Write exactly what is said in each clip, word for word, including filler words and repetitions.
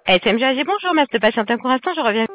S M G A G, bonjour, merci de patienter un court instant, je reviens.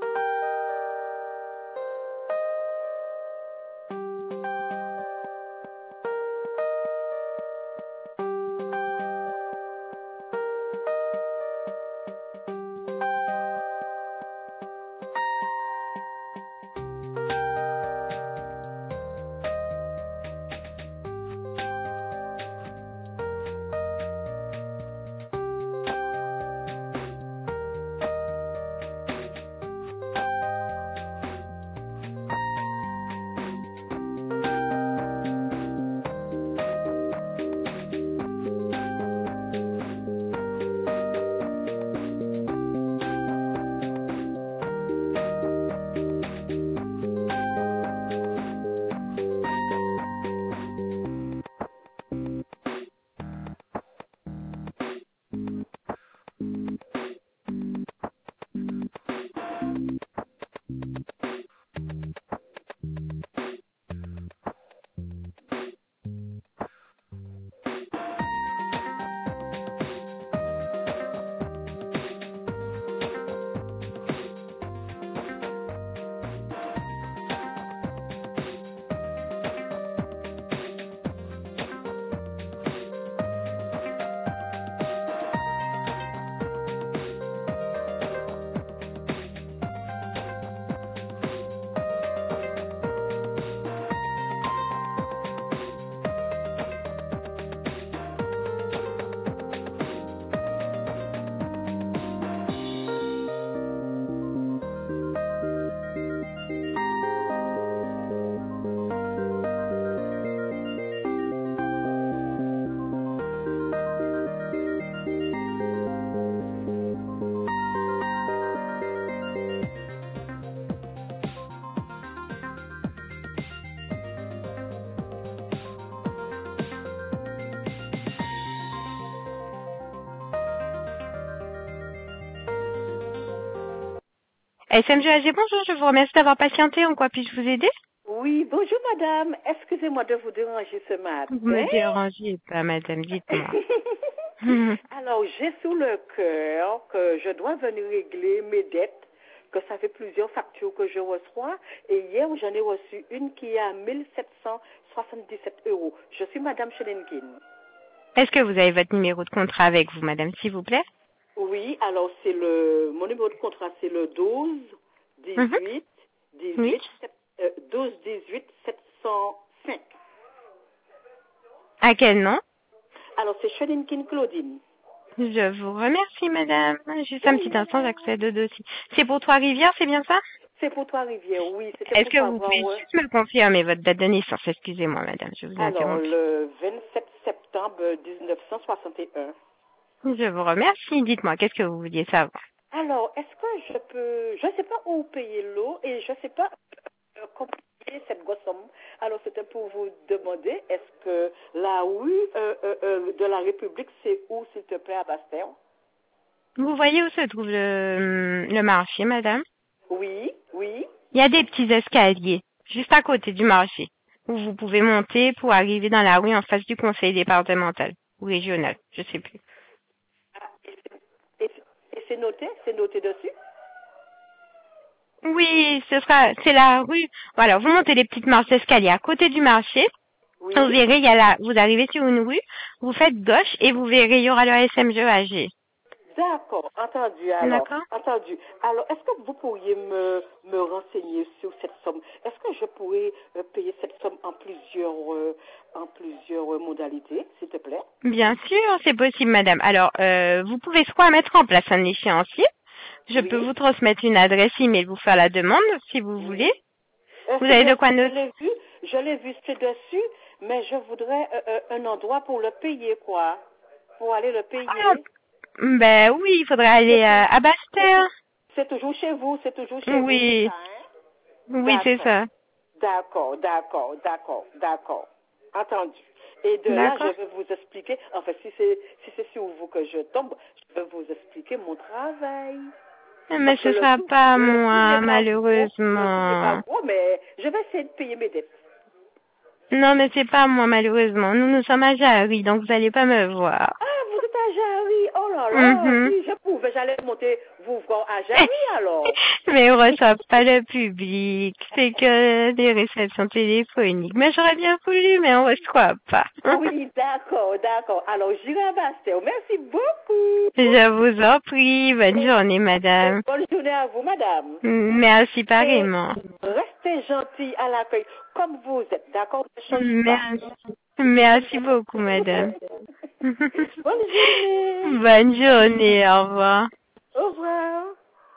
S M G A G, bonjour, je vous remercie d'avoir patienté, en quoi puis-je vous aider? Oui, bonjour madame. Excusez-moi de vous déranger ce matin. Vous me dérangez pas, madame, dites-moi. Mhm. Alors, j'ai sous le cœur que je dois venir régler mes dettes, que ça fait plusieurs factures que je reçois. Et hier, j'en ai reçu une qui est à mille sept cent soixante-dix-sept euros. Je suis madame Chelenkin. Est-ce que vous avez votre numéro de contrat avec vous, madame, s'il vous plaît? Oui, alors c'est le, mon numéro de contrat, c'est le douze, Mhm. dix-huit, dix-huit, Oui. euh, douze, dix-huit, sept cent cinq. À quel nom? Alors, c'est Chelenkin Claudine. Je vous remercie, madame. Juste un Oui, petit madame. instant, j'accède au dossier. C'est pour Trois-Rivières, c'est bien ça? C'est pour toi, Rivière, oui. C'était Est-ce pour que vous savoir. pouvez Ouais. juste me confirmer votre date de naissance? Excusez-moi, madame, je vous ai Alors, interrompu. le vingt-sept septembre mille neuf cent soixante et un. Je vous remercie. Dites-moi, qu'est-ce que vous vouliez savoir? Alors, est-ce que je peux. Je ne sais pas où payer l'eau et je ne sais pas euh, comment payer cette grosse somme. Alors, c'était pour vous demander, est-ce que la rue euh, euh, euh, de la République, c'est où, s'il te plaît, à Bastère? Vous voyez où se trouve le, le marché, madame? Oui, oui. Il y a des petits escaliers, juste à côté du marché, où vous pouvez monter pour arriver dans la rue en face du conseil départemental ou régional, je sais plus. Ah, et c'est et c'est- et c'est noté? C'est noté dessus? Oui, ce sera, c'est la rue. Voilà, vous montez les petites marches d'escalier à côté du marché. Oui. Vous verrez, il y a la, vous arrivez sur une rue, vous faites gauche et vous verrez, il y aura le S M G A G. D'accord, entendu alors. D'accord? Entendu. Alors, est-ce que vous pourriez me, me renseigner sur cette somme? Est-ce que je pourrais euh, payer cette somme en plusieurs, euh, en plusieurs euh, modalités, s'il te plaît? Bien sûr, c'est possible, madame. Alors, euh, vous pouvez soit mettre en place un échéancier. Je Oui. peux vous transmettre une adresse email, vous faire la demande, si vous Oui. voulez. Euh, Vous c'est avez de dessus, quoi je noter? l'ai vu, je l'ai vu, c'est dessus, mais je voudrais euh, euh, un endroit pour le payer, quoi. Pour aller le Ah, payer. ben oui, il faudrait aller C'est euh, tou- à c'est Bastère. tou- c'est toujours chez vous, c'est toujours chez vous, c'est Oui, ça, hein? oui, c'est D'accord. ça. D'accord, d'accord, d'accord, d'accord. Entendu. Et de là, je D'accord. vais vous expliquer, enfin, si c'est si c'est sur vous que je tombe, je vais vous expliquer mon travail. Mais Parce que ce le sera tout, pas le tout n'est moi, pas gros, le tout n'est pas malheureusement. gros, mais je vais essayer de payer mes dettes. Non, mais c'est pas moi, malheureusement. Nous, nous sommes à Jarry, donc vous allez pas me voir. Ah, vous êtes à Jarry. Oh là là, Mhm. si je pouvais, j'allais monter vous voir à Jarry alors. Mais on reçoit pas le public, c'est que des réceptions téléphoniques. Mais j'aurais bien voulu, mais on reçoit pas. Oui, d'accord, d'accord. Alors, j'irai à Bastille. Merci beaucoup. Je vous en prie, bonne journée, madame. Bonne journée à vous, madame. Merci Et pareillement. restez gentil à l'accueil, comme vous êtes, d'accord? Ne change pas. Merci. Merci beaucoup, madame. Bonne journée. Bonne journée, au revoir. Au revoir.